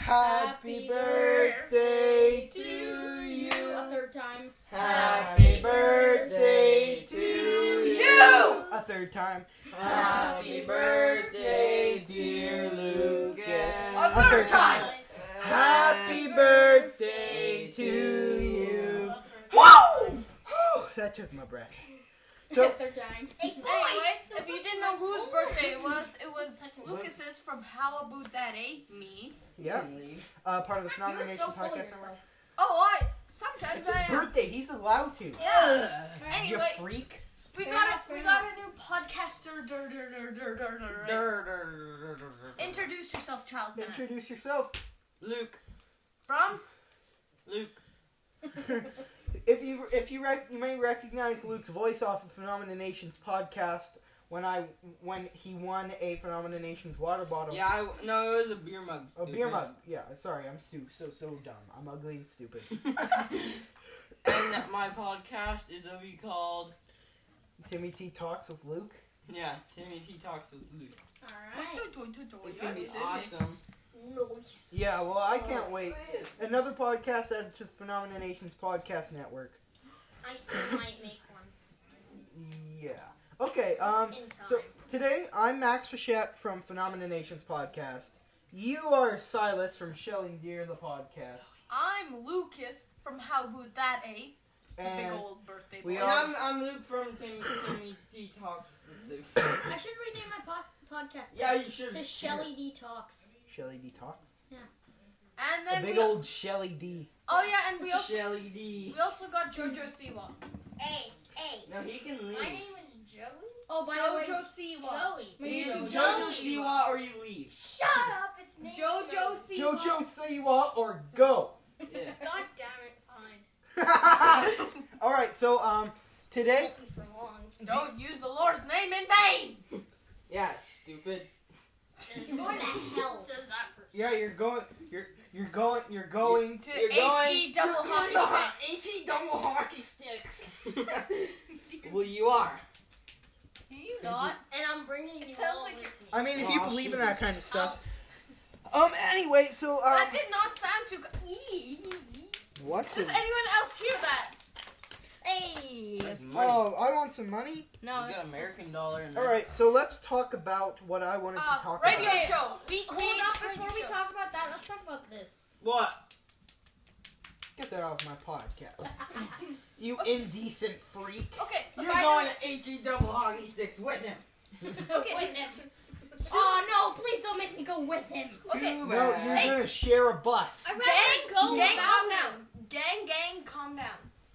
Happy birthday to you. A third time. Happy birthday to you. A third time. Happy birthday, dear Lucas. A third time. Happy birthday to you. Woo! That took my breath. So, Third time. Anyway, if you didn't know whose birthday it was Lucas's from How About That, Me. yeah, part of the Phenomenal You're Nation so full of podcast network. yourself. Oh, sometimes It's his birthday. He's allowed to. Yeah. You Anyway, freak. we got a new podcaster. Introduce yourself, child. Man. Introduce yourself. Luke. From? Luke. You may recognize Luke's voice off of Phenomena Nation's podcast when he won a Phenomena Nation's water bottle. Yeah, no, it was a beer mug. A beer mug. Yeah, sorry, I'm so dumb. I'm ugly and stupid. And my podcast is gonna be called Timmy T Talks with Luke. Yeah, Timmy T Talks with Luke. Alright. It's gonna be awesome. Nice. Yeah, well, I can't wait. Another podcast added to the Phenomena Nation's podcast network. I still might make one. Yeah. Okay, In time. so today I'm Max Fichette from Phenomena Nation's podcast. You are Silas from Shelling Deer, the podcast. I'm Lucas from How About That, Big And old birthday we boy. are- And I'm Luke from Timmy T Talks with Luke. I should rename my podcast Yeah, you should. to Shelly D Talks. Shelly D Talks. And A then big old Shelly D. oh yeah, and we Shelly D. also got Jojo Siwa. Hey. No, he can leave. My name is Joey. Oh, by the way, Jojo Siwa. Joey. You My name either is Jojo Joey. Siwa or you leave. Shut up! It's named Jojo Siwa. Jojo Siwa or go. Yeah. God damn it! Fine. Alright, so today Thank you for long. Don't use the Lord's name in vain. Yeah, stupid. You're going to hell. Says that person. yeah, you're going To You're going- HE double hockey stick. HE double hockey sticks. Well, you are. You not. And I'm bringing you sounds all like with me. I mean, if you Aw, believe in shit. that kind of stuff. Anyway, so That did not sound too good. what's Does it? anyone else hear that? Hey. That's money. Oh, I want some money. No, You got it's American dollar in there. Alright, so let's talk about what I wanted to talk Radio about. show. We Hold create up, radio before we show. talk about that, let's talk about this. What? Get that off my podcast. You indecent freak. Okay, You're by the going way- to HE double hockey sticks with him. Okay. With him. Oh no, please don't make me go with him. Okay. Too No, bad. you're gonna share a bus. I'd rather Gang, go gang, without calm him. down. Gang, calm down.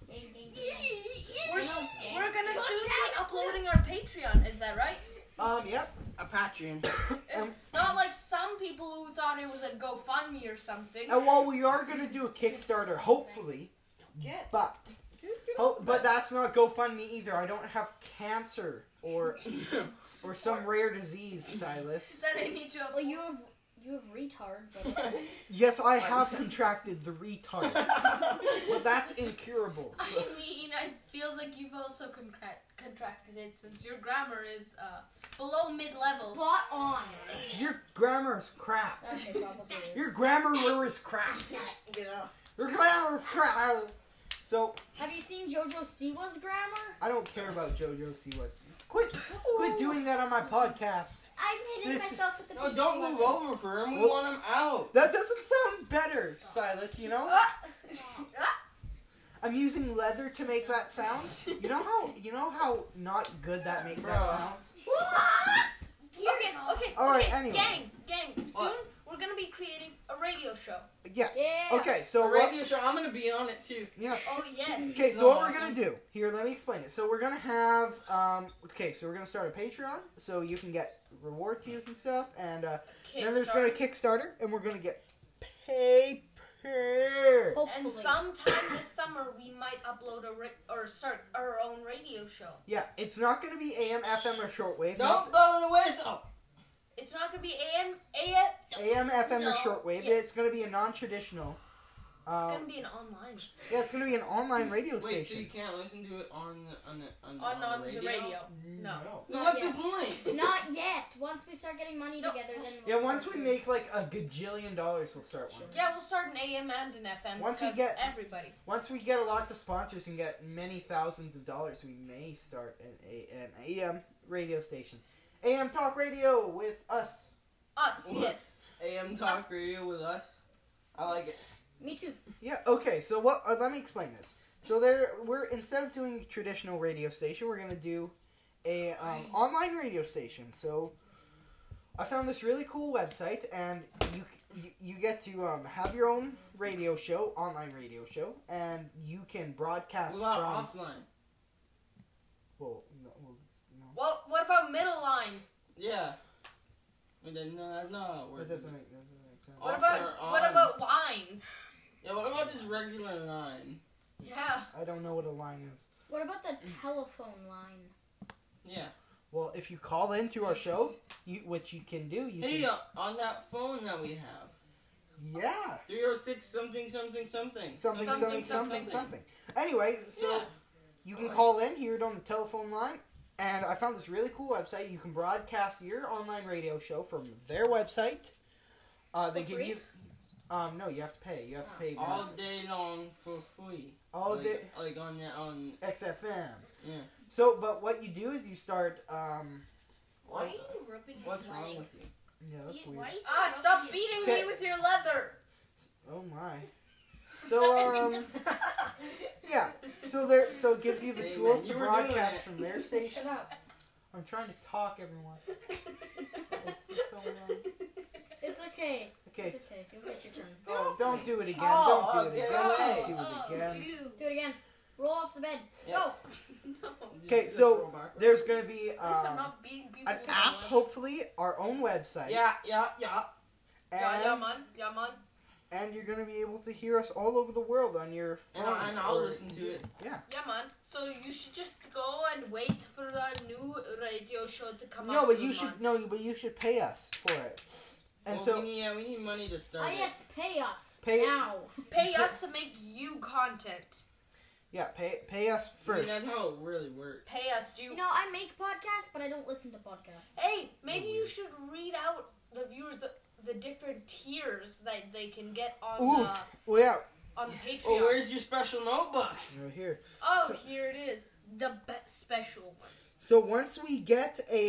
We're gonna soon be uploading our Patreon. Is that right? Yep. A Patreon. Not like some people who thought it was a GoFundMe or something. And while we are gonna do a Kickstarter, hopefully, but that's not GoFundMe either. I don't have cancer or some rare disease, Silas. Then I need to. Well, you have retard, but Yes, I have contracted the retard, but that's incurable. So. I mean, it feels like you've also contracted it since your grammar is below mid-level. spot on. Your grammar is crap. Okay, probably is. Your grammar is crap. Get off. Your grammar is crap. So Have you seen JoJo Siwa's grammar? I don't care about JoJo Siwa's. Quit doing that on my podcast. I made it This- myself with the No, piece don't of move leather. over for him. We Well- want him out. That doesn't sound better, Silas. You know. I'm using leather to make that sound. You know how not good that makes that Bro. sound. Okay. All right, okay. anyway. Gang. Soon What? we're gonna be creating a radio show. Yes. Yeah. Okay. A So radio show. I'm gonna be on it too. yeah. Oh yes. Okay. So No, what we're awesome. gonna do here? Let me explain it. So we're gonna have okay. So we're gonna start a Patreon, so you can get reward tiers and stuff, and then there's gonna Kickstarter, and we're gonna get paper. Hopefully. And sometime this summer we might upload or start our own radio show. Yeah, it's not gonna be AM, FM, or shortwave. Don't blow the whistle. It's not gonna be AM. AM, FM, or No. shortwave. Yes. It's gonna be a non-traditional. It's gonna be an online. Yeah, it's gonna be an online radio Wait, so station. you can't listen to it on The radio. No. Then Not what's yet. the point? Not yet. Once we start getting money No. together, then Yeah, we'll once start we doing make like a gajillion dollars, we'll start one. Yeah, we'll start an AM and an FM. Once we because get- everybody. Once we get lots of sponsors and get many thousands of dollars, we may start an AM radio station. AM Talk Radio with us. Us, What? yes. AM Talk Radio with us. I like it. Me too. Yeah. Okay. So what? Let me explain this. So we're instead of doing a traditional radio station, we're gonna do a online radio station. So I found this really cool website, and you get to have your own radio show, online radio show, and you can broadcast What from. about offline? No. What about middle line? Yeah. But then, no, that's not how it That works. doesn't make sense. What Off about or what on? about line? Yeah, what about just regular line? Yeah. I don't know what a line is. What about the telephone line? Yeah. Well, if you call into our show, what you can do, Hey, can. on that phone that we have. Yeah. 306 something something something. Something. Anyway, so Yeah. you can call in, hear it on the telephone line, and I found this really cool website. You can broadcast your online radio show from their website. They For give free? you. No, you have to pay. You have to pay. All day long for free. All like, day. Like on XFM. yeah. So, but what you do is you start. Why are you ripping his What's leg? wrong with you? Yeah, that's weird. Stop beating Okay. me with your leather. Oh my. So yeah. So it gives you the Hey, tools man, to you were doing broadcast it. from their station. Shut up. I'm trying to talk, everyone. It's just so long. It's okay. Okay. It's okay. You'll get your turn. Oh, don't do it again. Oh, Don't do it okay. again. Don't do Oh, it again. Do it again. Roll off the bed. Yeah. Go. No. Okay, so there's gonna be At least I'm not beating people an with app, my leather. hopefully, our own website. Yeah. Yeah, man. Yeah, man. And you're gonna be able to hear us all over the world on your phone. And I'll or- listen to it. Yeah, man. So you should just go and wait for our new radio show to come No, out. but soon, you should man. but you should pay us for it. And Well, so we need money to start. Oh it. yes, pay us Pay- now. pay us to make you content. yeah, pay us I mean, first. that's how it really works. Pay us, You know, I make podcasts, but I don't listen to podcasts. Hey, maybe you should read out the viewers the different tiers that they can get on Ooh. Well, yeah, on the Patreon. Oh, where's your special notebook? right here. Oh, So- here it is. The special one. So once we get a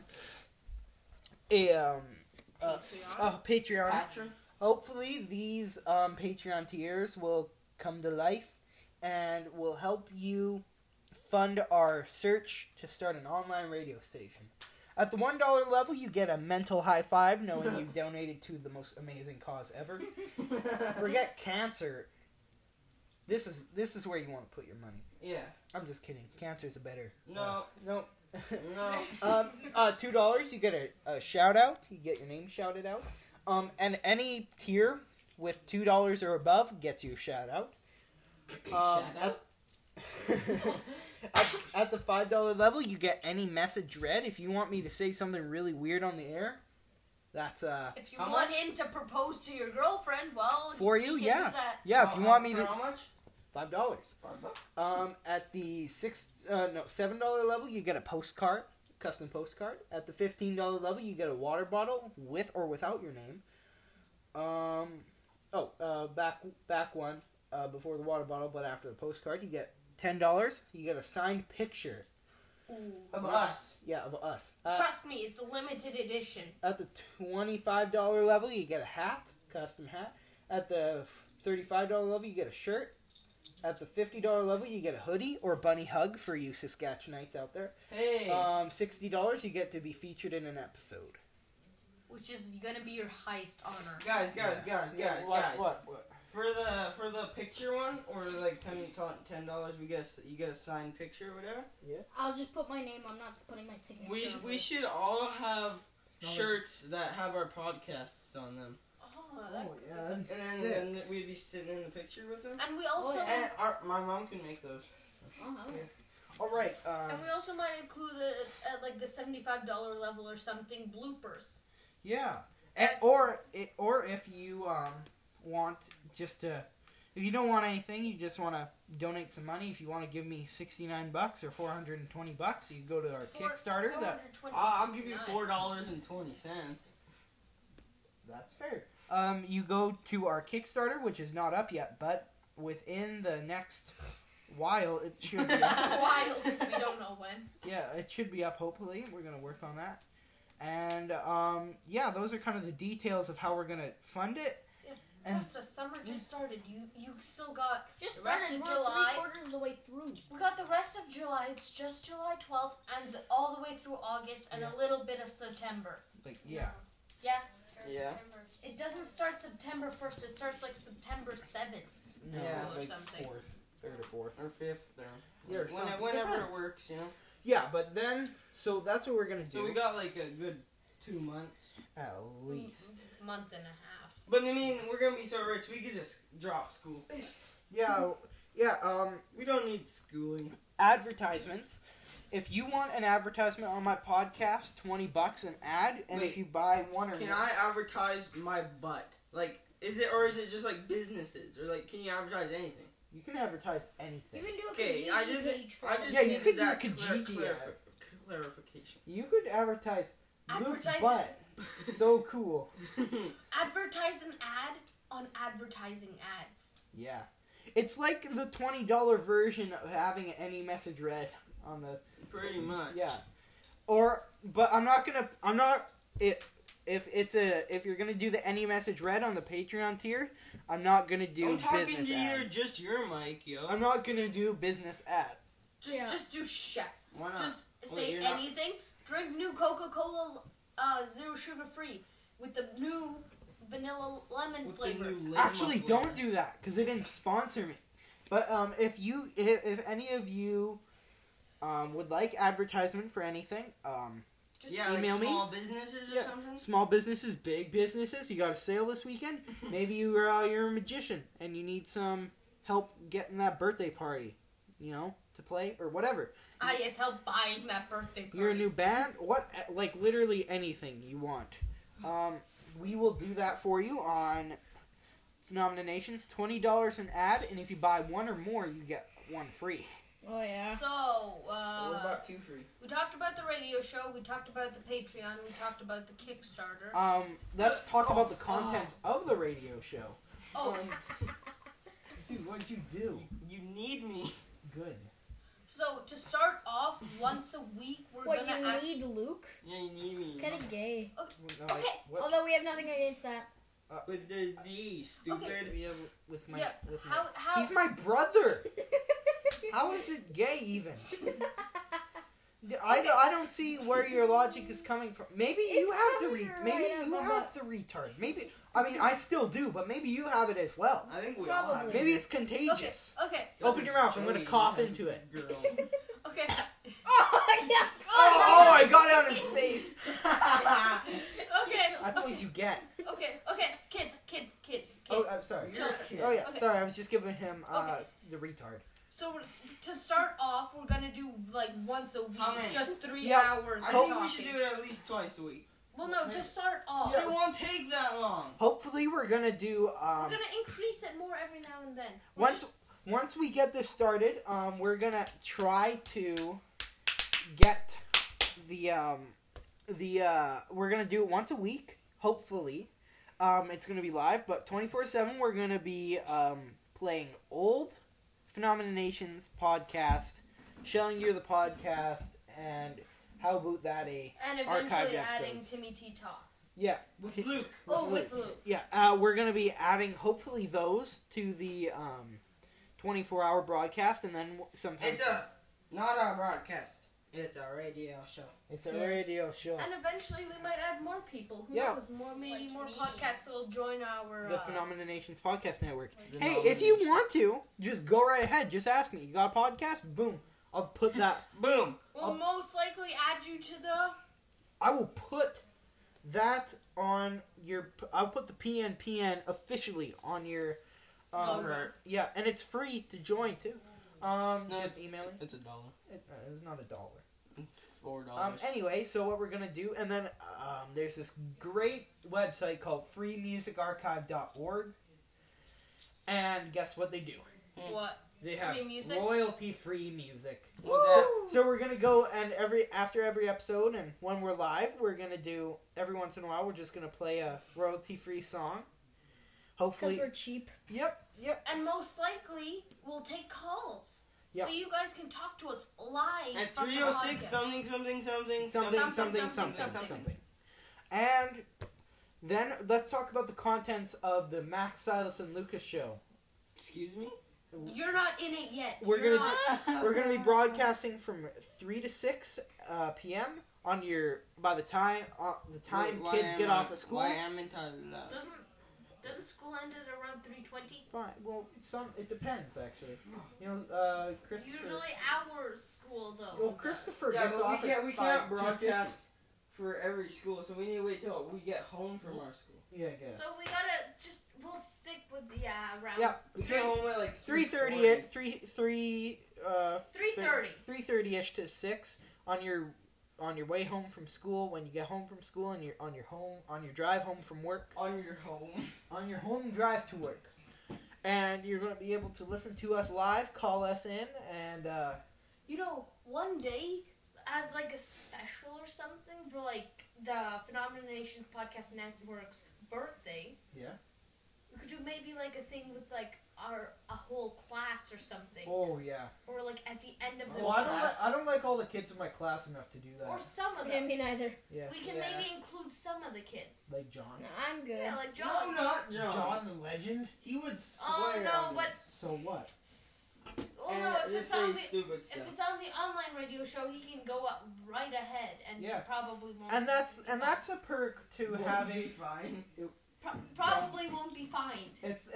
Patreon. Patreon, Patron? hopefully these Patreon tiers will come to life and will help you fund our search to start an online radio station. At the $1 level, you get a mental high five knowing you donated to the most amazing cause ever. Forget cancer. This is where you want to put your money. Yeah. I'm just kidding. Cancer's a better. No. No. No. $2, you get a shout out. You get your name shouted out. And any tier with $2 or above gets you a shout out. Shout out? At the $5 level, you get any message read. If you want me to say something really weird on the air, that's If you How want much? him to propose to your girlfriend, well, For he you, can yeah. do that. yeah. If you want me For to, how much? $5. $5. At the $7 level, you get a postcard, custom postcard. At the $15 level, you get a water bottle with or without your name. Back one before the water bottle, but after the postcard, you get $10. You get a signed picture. Of us. Yeah, of us. Trust me, it's a limited edition. At the $25 level, you get a hat, custom hat. At the $35 level, you get a shirt. At the $50 level, you get a hoodie or bunny hug for you Saskatchewanites out there. Hey. $60, you get to be featured in an episode. Which is gonna be your highest honor. guys. What? For the picture one, or like $10, you get a signed picture or whatever. I'll just put my name. I'm not putting my signature. on We it. should all have not shirts that have our podcasts on them, Oh, that, yeah, that'd and be then we'd be sitting in the picture with them. and we also yeah. And my mom can make those. Uh-huh. All right. and we also might include at like the $75 level or something bloopers. Yeah. Or if you want just to If you don't want anything, you just want to donate some money. If you want to give me $69 or $420, you go to our Kickstarter. I'll give you $4.20. That's fair. You go to our Kickstarter, which is not up yet, but within the next while, it should be up. While, because we don't know when. Yeah, it should be up, hopefully. We're going to work on that. And, yeah, those are kind of the details of how we're going to fund it. Yeah. And Costa, summer just started. You still got Just the rest started. of We're July. 3/4 of the way through. We got the rest of July. It's just July 12th and all the way through August and Yeah. a little bit of September. like, yeah. Yeah. Yeah. It doesn't start September 1st. It starts like September 7th. No, Yeah. Or like something. 4th, 3rd or 4th. Or 5th, there. Yeah, or something. Whenever it Depends. works, you know. Yeah, but then, so that's what we're going to do. So we got like a good 2 months. At least. Month and a half. But I mean, we're gonna be so rich, we could just drop school. Yeah, We don't need schooling. advertisements. If you want an advertisement on my podcast, $20 an ad, and if Wait, you buy one or Can more, I advertise my butt? Like, is it just like businesses, or like, can you advertise anything? you can advertise You anything. can do a Okay, Kijiji I just page for Yeah, you needed could do that a Kijiji ad. clarification. You could advertise Luke's Advertise butt. So cool. Advertise an ad on advertising ads. Yeah. It's like the $20 version of having any message read on the... Pretty much. Yeah. But if you're gonna do the any message read on the Patreon tier, I'm not gonna do I'm talking business to ads. just your mic, yo. I'm not gonna do business ads. Just do shit. Why not? Just Wait, say you're not- anything. Drink new Coca-Cola, 0 sugar free, with the new vanilla lemon With the flavor. new lemon Actually, flavor. don't do that because they didn't sponsor me. But if any of you would like advertisement for anything, Just Yeah, email like me. small businesses or Yeah. something. small businesses, big businesses, you got a sale this weekend. Maybe you're a magician and you need some help getting that birthday party, to play or whatever. yes, help buying that birthday party. You're a new band, like literally anything you want. We will do that for you on Phenomena Nations. $20 an ad, and if you buy one or more, you get one free. Oh yeah. So, What about 2 free? we talked about the radio show, we talked about the Patreon, we talked about the Kickstarter. Let's talk about the contents of the radio show. Oh, Dude, what'd you do? You need me. Good. so to start off, once a week, we're What, gonna you need Luke? Yeah, you need me. It's kind of gay. Okay. Although we have nothing against that. With the D, stupid. Okay. Yeah, with my, Yeah, with my. how He's my brother. How is it gay even? I don't see where your logic is coming from. Maybe you It's have the coming maybe right you out of have the retard. Maybe I still do, but maybe you have it as well. I think we all have Probably. Maybe it's contagious. Okay, Open your mouth. I'm gonna Joey cough has into it. Girl. okay, Oh yeah. Oh, I got it on his face. okay, That's what you get. okay, kids. Oh, I'm sorry. You're a kid. Oh yeah, Okay. sorry. I was just giving him Okay. the retard. So to start off, we're gonna do like once a week, How many? just 3 Yeah, hours I of think talking. we should do it at least twice a week. Well, no, to start off. But it won't take that long. Hopefully, we're gonna do We're gonna increase it more every now and then. once we get this started, we're gonna try to get we're gonna do it once a week. Hopefully, it's gonna be live, but 24/7 we're gonna be playing old Phenomena Nations podcast, Shelling Gear the podcast, and how about that And archived eventually adding episodes. Timmy T Talks. Yeah, With Luke. With Luke. Yeah, we're gonna be adding hopefully those to the 24-hour broadcast, and then sometimes Not a broadcast. It's a radio show. it's a Yes. radio show. And eventually we might add more people. Who Yeah. knows? Maybe Like more me. podcasts will join our. The Phenomena Nations podcast network. The Hey, knowledge. if you want to, just go right ahead. Just ask me. You got a podcast? Boom. I'll put that. Boom. We'll most likely add you to the. I will put that on your. I'll put the PNPN officially on your. Logo. Yeah, and it's free to join too. Just email me. It's $1. It's not $1. $4. Anyway, so what we're gonna do, and then there's this great website called freemusicarchive.org, And guess what they do? What? They have Free music? royalty-free music. Woo! So we're gonna go and after every episode, and when we're live, we're gonna do every once in a while. We're just gonna play a royalty-free song. Hopefully, Because we're cheap. Yep. And most likely, we'll take calls. Yep. So you guys can talk to us live. At from the 306 podcast. something. And then let's talk about the contents of the Max, Silas, and Lucas show. Excuse me? You're not in it yet. We're You're gonna not- We're gonna be broadcasting from 3 to 6 p.m. on your by the time Why kids am get I- off of school. Why am I entitled to that? Doesn't school end at around 3:20? Fine. Well, it depends actually. You know, Christopher. Usually our school though. Well, Christopher Yeah, gets but off we at can't 5:50. broadcast for every school, so we need to wait till we get home from our school. Yeah, I guess. So we gotta we'll stick with the round. Yeah. We get home at like 3:30 3:30. 3:30ish to 6 on your way home from school. When you get home from school and you're on your drive home from work, on your home. on your home drive to work, and you're going to be able to listen to us live, call us in, and One day, as like a special or something for like the Phenomenal Nations Podcast Network's birthday. Yeah. We could do maybe like a thing with like a whole class or something, Oh yeah. or like at the end of the Well, class, I don't like all the kids in my class enough to do or that. some of Yeah, them. me neither. Yeah. We can Yeah. maybe include some of the kids. Like John. No, I'm good. Yeah, like No, John. not John. John the legend. He would swear Oh no, on but this. So what? oh And no, if just it's on say the stupid if stuff. it's on the online radio show, he can go up right ahead, and Yeah. he probably won't. And that's a perk to Won't have be a. fine. Probably won't be fined.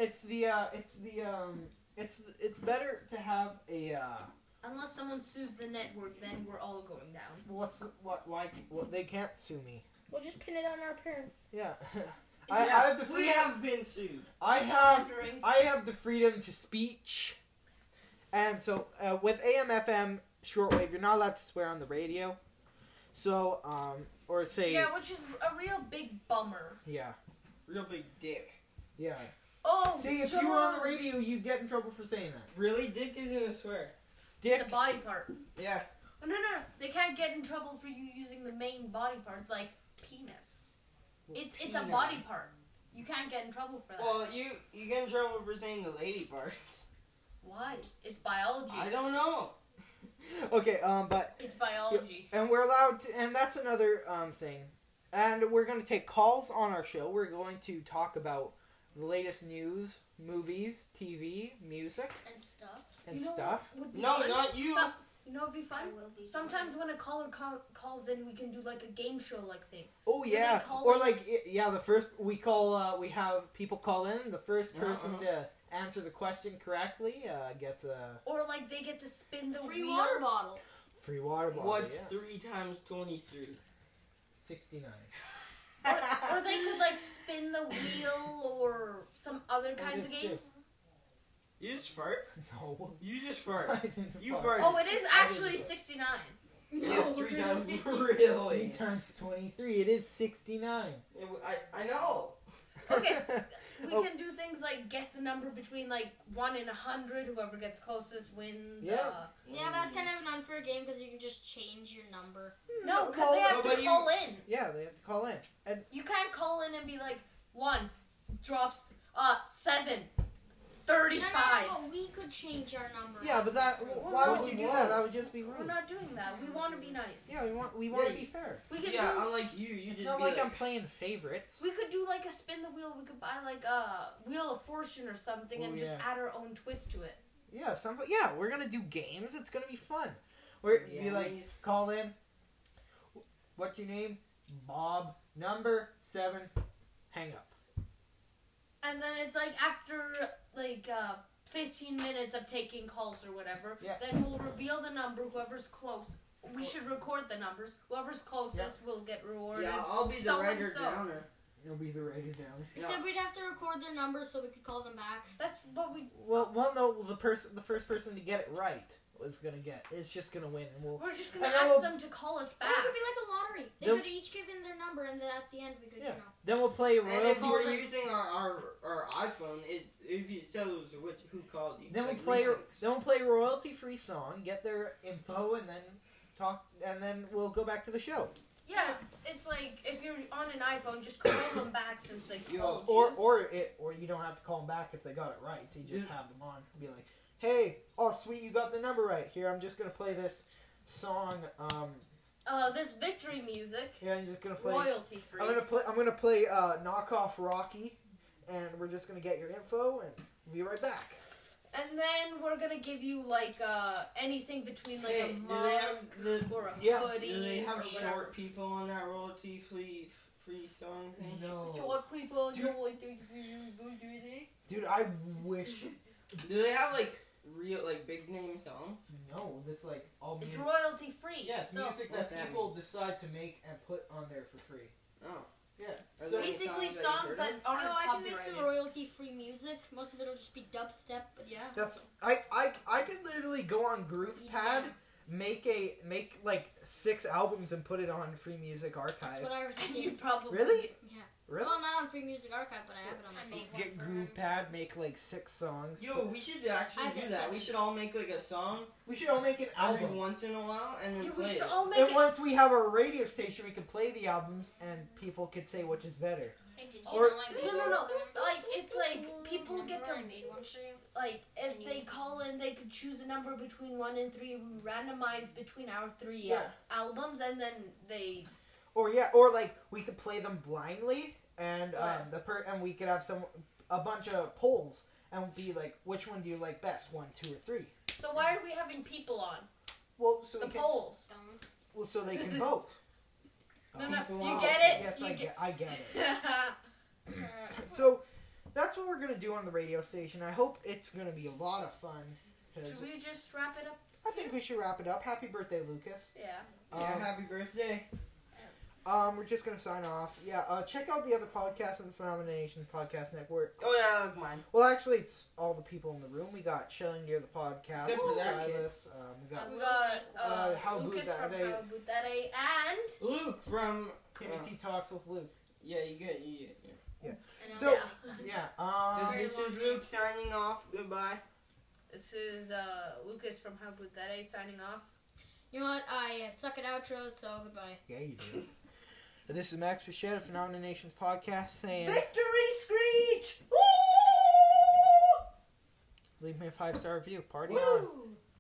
It's better to have a. Unless someone sues the network, then we're all going down. Why they can't sue me? We'll just pin it on our parents. Yeah. Yeah, I have the we freedom. have been sued. I have Slandering. the freedom to speech, and so with AM/FM shortwave, you're not allowed to swear on the radio. So or say Yeah, which is a real big bummer. yeah. Real big dick. Oh, See, if you were on the radio, you'd get in trouble for saying that. Really? Dick isn't a swear. Dick. It's a body part. Yeah. Oh, no, they can't get in trouble for you using the main body parts like penis. It's a penis. body part. You can't get in trouble for that. Well, you get in trouble for saying the lady parts. Why? It's biology. I don't know. Okay, but It's biology. and we're allowed to, and that's another thing. And we're going to take calls on our show. We're going to talk about the latest news, movies, TV, music, And stuff. and You know stuff. what would be No, fun? not you. You know what would be fun? Sometimes when a caller calls in, we can do like a game show like thing. Oh they yeah, call or it- like the first we call we have people call in. The first person to answer the question correctly gets a Or like they get to spin the Free wheel. water bottle. free water bottle. What's Yeah. 3 times 23? 69. Or they could like spin the wheel or some other kinds of this too. games. You just fart? No. You just fart. I didn't You fart. fart. Oh, it is actually 69. Yeah, 3 times. Three Really? times 23. It is 69. I know. Okay, we Oh. can do things like guess the number between like 1 and 100. Whoever gets closest wins. Yeah. Yeah, but that's kind of an unfair game because you can just change your number. No, because they have but to you- call in. Yeah, they have to call in. And You can't call in and be like 1 drops 7 35. No, we could change our number. yeah, but that why would you do that? That would just be We're rude. not doing that. We want to be nice. Yeah, we want to Yeah, be fair. We could Yeah, do. unlike you It's just not be like I'm playing favorites. We could do like a spin the wheel. We could buy like a Wheel of Fortune or something Oh, and just yeah. add our own twist to it. Yeah, we're gonna do games. It's gonna be fun. We're be like Yes. call in. What's your name? Bob. Number 7. Hang up. And then it's like after like 15 minutes of taking calls or whatever, Yeah. then we'll reveal the number. Whoever's close, we should record the numbers. Whoever's closest will get rewarded. Yeah, I'll be the So and writer so. downer. You'll be the writer down. Except we'd have to record their numbers so we could call them back. That's what we. Well, no. The first person to get it right is just gonna win, and we'll. We're just gonna And then ask we'll- them to call us Or back. it could be like a lottery. They They'll- could each give in their number number, and then at the end we could, Yeah. you know. Then we'll play And if royalty. you were using our iPhone, it's if you said it was who called you. Then we'll like play. Lisa. Then we'll play a royalty-free song. Get their info, and then talk. And then we'll go back to the show. Yeah, it's like if you're on an iPhone, just call them back since they called Or you don't have to call them back if they got it right. You just have them on. Be like, hey, oh sweet, you got the number right. Here, I'm just gonna play this song. this victory music, Yeah, I'm just gonna play. royalty free. I'm gonna play Knockoff Rocky, and we're just gonna get your info, and we'll be right back. And then we're gonna give you like anything between like Hey, a do mug they have or a Yeah. hoodie. Do they have or short whatever. people on that royalty free song thing? No, Short people, Dude. you know what they do. dude, I wish. Do they have like real like big name songs? No, that's like all It's music. royalty free. Yeah, it's so music What's that that people decide to make and put on there for free. Oh. Yeah. Are So there any basically songs songs that that you've aren't No, I can make some copyrighted. royalty-free music. Most of it will just be dubstep, but yeah. that's I could literally go on GroovePad, make like 6 albums and put it on Free Music That's Archive. what I already And you did. probably Really? Yeah. Really? Well, not on Free Music Archive, but I have it on my phone. Get GroovePad, make like 6 songs. Yo, we should actually I do guess that. so. We should all make like a song We should all make an every album. once in a while and then Yeah, play we should it. all make And it. once we have our radio station, we can play the albums and people could say which is better. Hey, did you Or- know I made No. one? Like it's like people Remember get to I made one for you? like if they call in, they could choose a number between 1 and 3. We randomize between our 3 Yeah. albums, and then they. Or like we could play them blindly, and Right. and we could have a bunch of polls and be like, which one do you like best, 1, 2, or 3? So why are we having people on Well, so the we can, polls? well, so they can vote. No, People you out. get it. Yes, You I get it. it. So that's what we're gonna do on the radio station. I hope it's gonna be a lot of fun. 'Cause Should we just wrap it up? I think we should wrap it up. Happy birthday, Lucas. Yeah. Yeah, happy birthday. We're just gonna sign off. Yeah, check out the other podcasts on the Phenomenation Podcast Network. Oh yeah, look mine. Well, actually, it's all the people in the room. We got Chilling Near the Podcast. Except for that Silas. We got We got How Lucas Good from That Day. How Good That Day and Luke from. Timothy Talks with Luke. Yeah, you get yeah. I know So- that. Yeah. So Very this long is name. Luke signing off. Goodbye. this is Lucas from How Good That Day signing off. You know what? I suck at outros, so goodbye. Yeah, you do. This is Max Pichette of Phenomenal Nations Podcast saying, Victory screech! leave me a 5-star review. Party on. Woo!